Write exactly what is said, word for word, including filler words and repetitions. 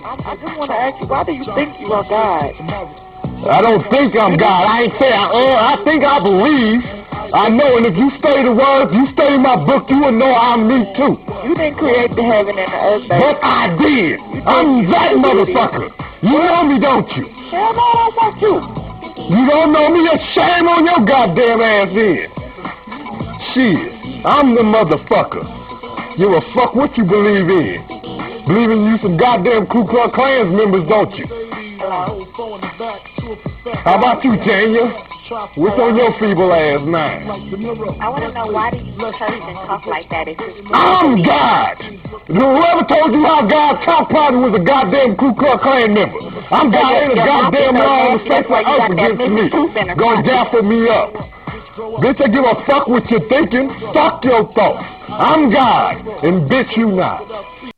I just want to ask you, why do you think you are God? I don't think I'm God. I ain't say I, uh, I think I believe. I know, and if you study the words, you study my book, you will know I'm me too. You didn't create the heaven and the earth, baby. But I did. I'm that motherfucker. You know me, don't you? Hell no, I don't want you. You don't know me? A shame on your goddamn ass then. Shit, I'm the motherfucker. Give a fuck what you believe in. Believe in you some goddamn Ku Klux Klan members, don't you? How about you, Tanya? What's on your feeble ass mind? I want to know, why do you curse and talk like that? It's just I'm God. Whoever told you how God talk probably was a goddamn Ku Klux Klan member. I'm God, ain't a goddamn law on the face of earth against me. Gonna gaffle me up. Bitch, I give a fuck what you're thinking. Fuck your thoughts. I'm God, and bitch, you not.